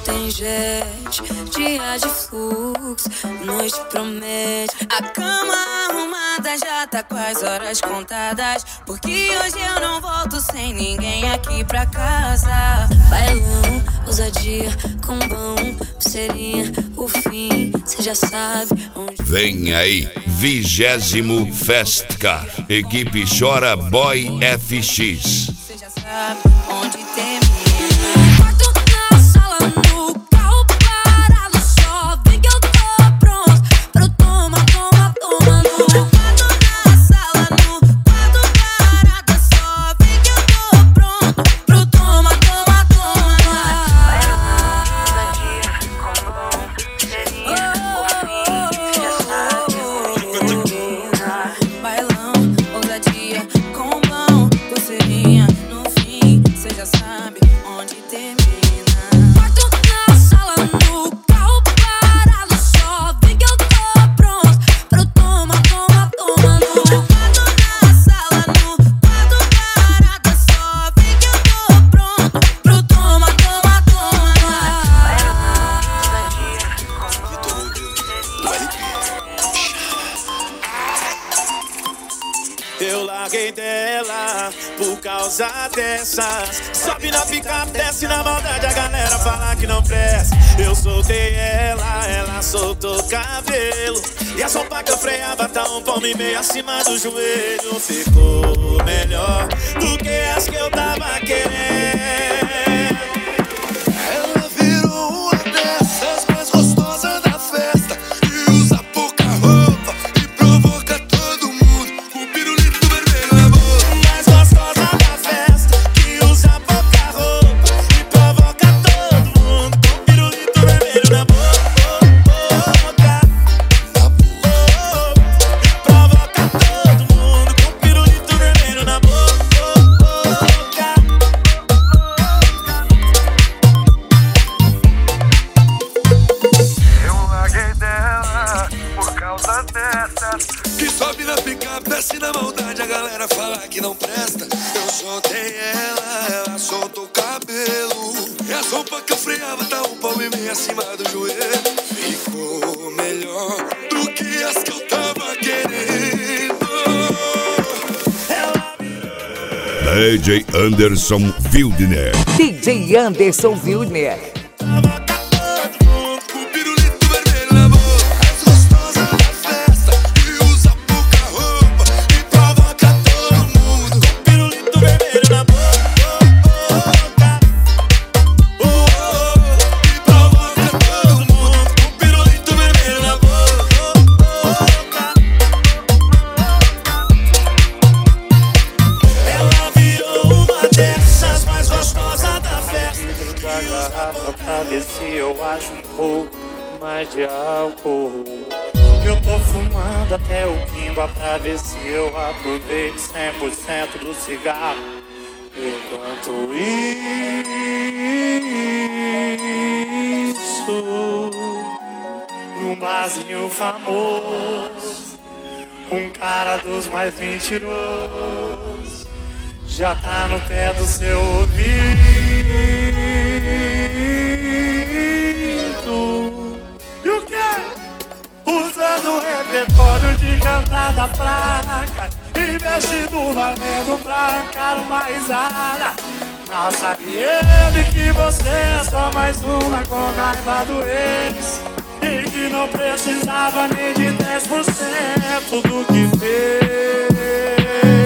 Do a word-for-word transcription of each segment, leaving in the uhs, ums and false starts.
tem jet, dia de fluxo, noite promete. A cama arrumada já tá com as horas contadas, porque hoje eu não volto sem ninguém aqui pra casa. Bailão, ousadia, combão, pulseirinha, o fim, cê já sabe onde. Vem aí, vigésimo Festcar. Equipe Chora Boy F X. Cê já sabe onde termina. Quarto na sala, no carro parado, só vem que eu tô pronto pro toma, toma, toma. No quarto na sala, no quarto parado, só vem que eu tô pronto pro toma, toma, toma. Ousadia, combão, pulseirinha, o fim, já sabe onde termina. Bailão, ousadia, combão, pulseirinha, no fim, cê já sabe onde termina. Quarto na sala, no carro parado, só vem que eu tô pronto pro toma, toma, toma. No quarto na sala, no quarto parado, só vem que eu tô pronto pro toma, toma, toma. Eu larguei dela por causa dessas. Sobe na picape, desce na maldade, a galera fala que não presta. Eu soltei ela, ela soltou cabelo, e a sopa que eu freava tá um palmo e meio acima do joelho. Ficou melhor do que as que eu tava querendo. Ela virou uma dessas mais gostosas da festa, que usa pouca roupa e provoca todo mundo com pirulito vermelho na boca. Mais gostosa da festa, que usa pouca roupa e provoca todo mundo com pirulito vermelho na boca. Na boca. E provoca todo mundo com pirulito vermelho na boca. Eu larguei dela por causa dessas, que sobe na picape, desce na maldade, a galera fala que não presta. Eu soltei ela, ela soltou o cabelo, e a sopa que eu freava tá um palmo e meio acima do joelho. Ficou melhor do que as que eu tava querendo. D J Anderson Wildner. D J Anderson Wildner. Provoca todo mundo Com pirulito vermelho na boca. Mais gostosa da festa, que usa pouca roupa e provoca todo mundo com pirulito vermelho na boca. Oh, oh, e provoca todo mundo com pirulito vermelho na boca. Ela virou uma dessas mais gostosas da festa. Da garrafa pra ver se eu acho um pouco mais de álcool. Eu tô fumando até o quimba pra ver se eu aproveito cem por cento do cigarro. Enquanto isso, num barzinho famoso, um cara dos mais mentirosos já tá no pé do seu ouvido. E o quê? Usando o repertório de cantada fraca, investido valendo pra arrancar uma risada. Mal sabe ele que você é só mais uma com raiva do ex, e que não precisava nem de dez por cento do que fez.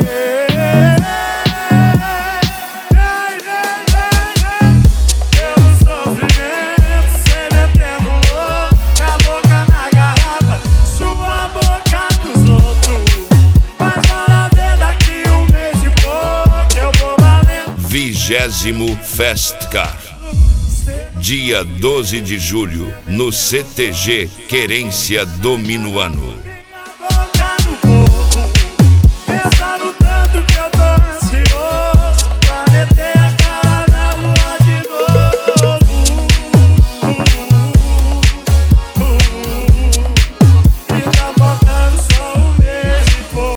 Vigésimo Festcar. Dia doze de julho, no C T G Querência do Minuano.